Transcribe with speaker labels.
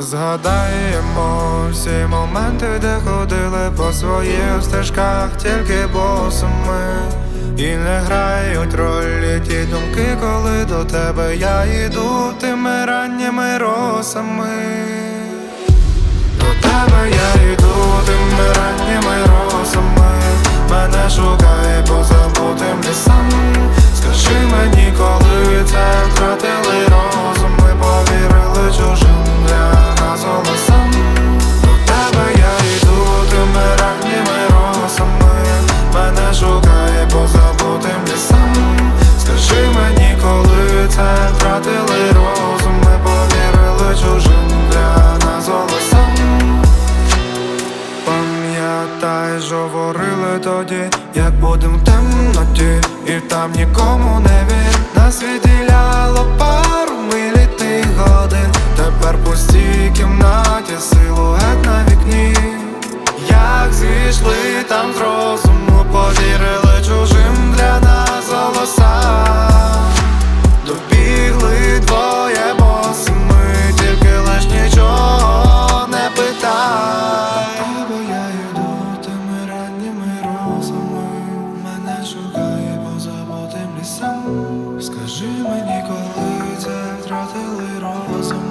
Speaker 1: Згадаємо всі моменти, де ходили по своїх стежках, тільки босими. І не грають ролі ті думки, коли до тебе я йду тими ранніми росами. До тебе я йду тими ранніми росами. Мене шукає по забутим лісам. Скажи мені, коли це втратили розум. Ми повірили чужим для нас голосам. До тебе я йду тими ранніми росами. Мене шукає по забутим лісам. Скажи мені, коли це втратили розум. Ми повірили чужим для нас голосам. Пам'ятай, що говорили тоді, як будем в темноті, і там нікому не вір. Нас відділяло пару милітних годин. Тепер пусті кімнаті, силует на вікні. Як зійшли там з розуму, повірили чужим для нас голосам. Добігли двоє босими, тільки лиш нічого не питай. До тебе я йду тими ранніми розами. Мене шукає по забутим лісам. Скажи мені, коли це втратили розум.